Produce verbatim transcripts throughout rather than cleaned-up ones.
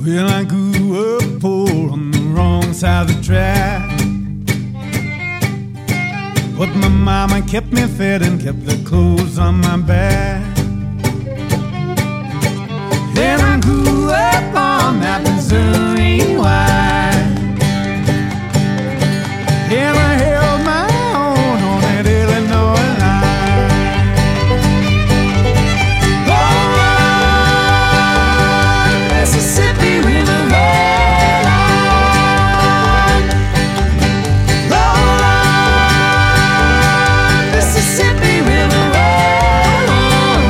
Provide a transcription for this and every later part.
Well, I grew up poor on the wrong side of the track, but my mama kept me fed and kept the clothes on my back. Then I grew up on that Missouri wine, and I held my own on that Illinois line. Oh, Mississippi River, roll on, roll on, Mississippi River, roll on.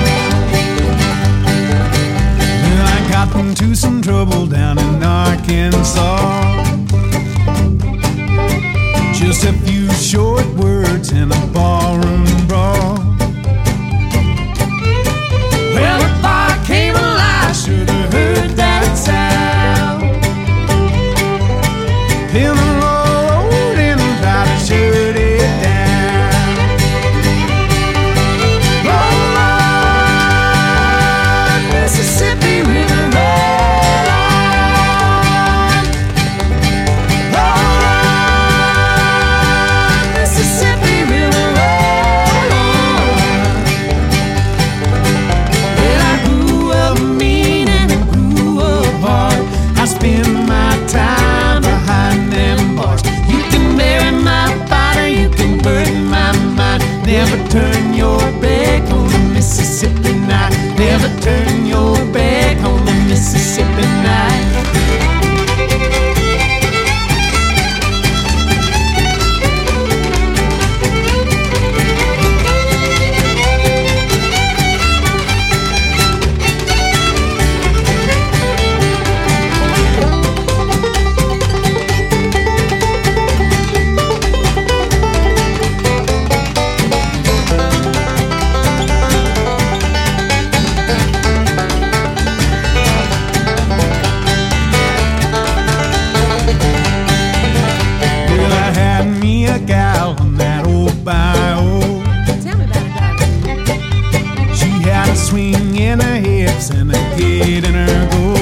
Well, I got into some trouble down in Arkansas. Just a few short words in a ballroom brawl. Well, if I came alive, I should have heard that sound. Pin the road and try to shut it down. Roll on, Mississippi River, roll on, roll on, Mississippi River, roll on. Well, I grew up mean and I grew up hard. I spend my time behind them bars. You can bury my body, you can burn my mind. Never turn your back on the Mississippi night. Never turn your back on the Mississippi night. Well, I had me a gal on that old bio. Tell me about it, darling. She had a swing in her hips and a gait in her go.